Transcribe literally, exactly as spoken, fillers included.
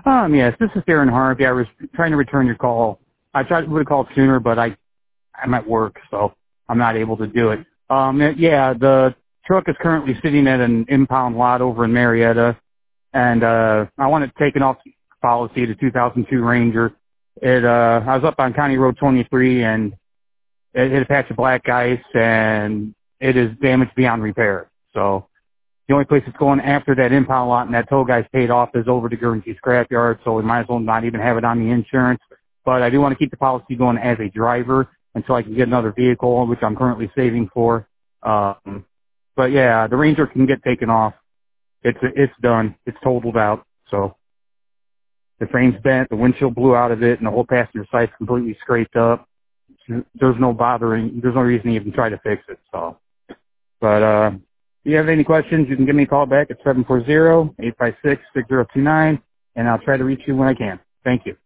Um, yes, this is Darren Harvey. I was trying to return your call. I tried would have called sooner, but I I'm at work, so I'm not able to do it. Um, yeah, the truck is currently sitting at an impound lot over in Marietta, and uh, I want it taken off policy, the two thousand two Ranger. It uh, I was up on County Road twenty-three, and it hit a patch of black ice, and it is damaged beyond repair. So the only place it's going after that impound lot and that tow guy's paid off is over to Guernsey Scrapyard, so we might as well not even have it on the insurance. But I do want to keep the policy going as a driver until I can get another vehicle, which I'm currently saving for. Um, but yeah, the Ranger can get taken off. It's it's done. It's totaled out. So the frame's bent, the windshield blew out of it, and the whole passenger side's completely scraped up. There's no bothering. There's no reason to even try to fix it. So, but uh, if you have any questions, you can give me a call back at seven four zero, eight five six, six zero two nine, and I'll try to reach you when I can. Thank you.